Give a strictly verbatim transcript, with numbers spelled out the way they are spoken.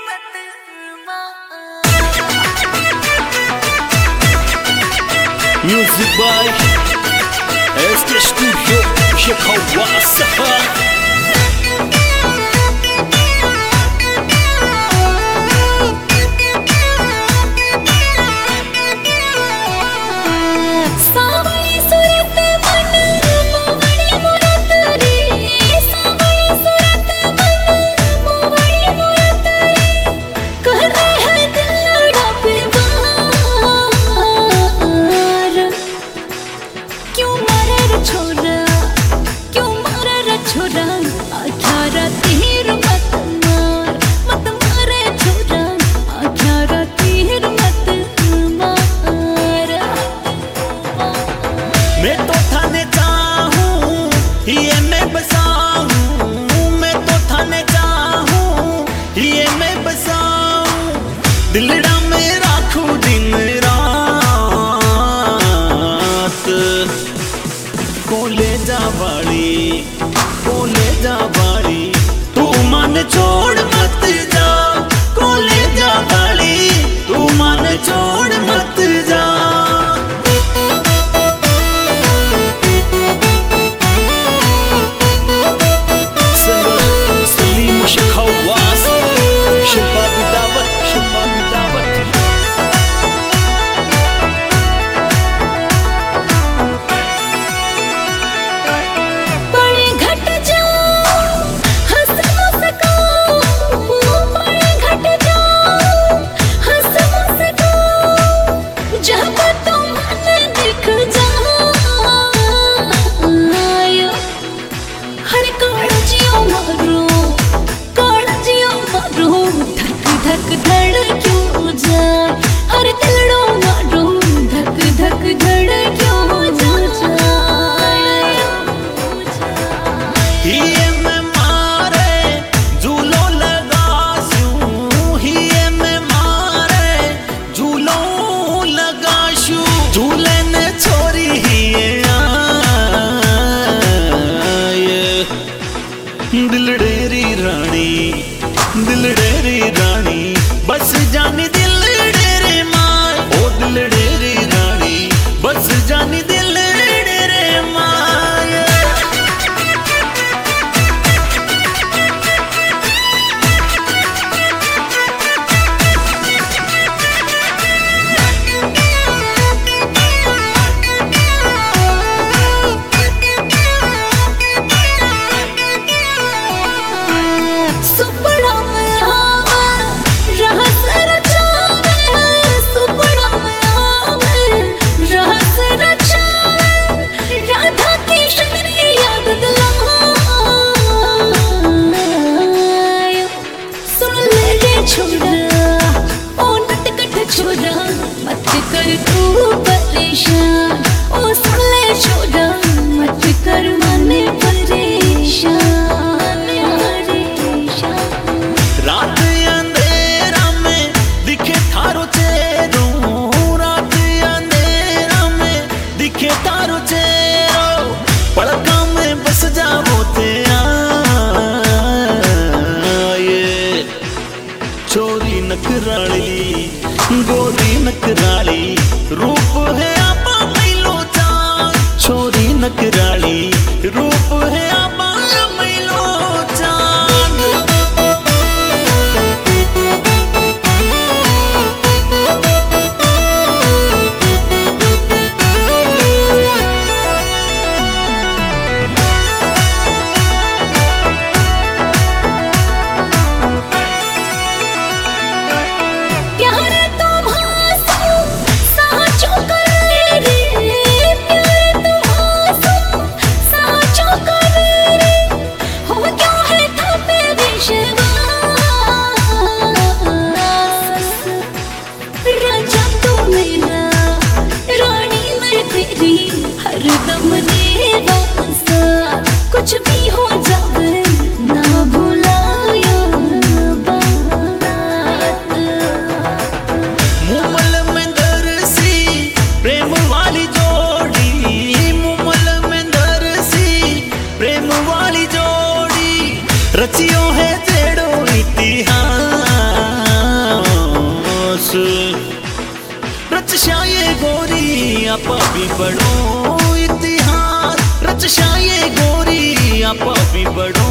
Music by S K Studio Chicago. मैं तो थाने चाहूं ये मैं बसाऊं, मैं तो थाने चाहूं ये मैं बसाऊं, दिलड़ा में राखूं दिन रात। कोले जा बाड़ी कोले जा बाड़ी तू मन छोड़ मत जा, कोले जा बाड़ी तू मन छोड़ मत जा। दिलड़ेरी रानी दिलड़ेरी रानी बस जानी दिलड़ेरे माय, ओ दिलड़ेरी रानी बस जानी दिलड़ेरे माय। मत कर तू परेशान, ओ सुन ले छोड़ा मत कर मन परेशान। रात अंधेरा में दिखे थारो चेहरो, रात अंधेरा में दिखे थारो चेहरो, पलका में बस जावो तेरा ये चोरी नकराली गोरी नकराली रूप है आपा मैलो चांद, छोरी नकराली रूप है आपा मैलो चांद। प्यार तुम्हारा साचो करे। शाये गोरी आपा भी बड़ो इतिहास, रच शाये गोरी आपा भी बड़ो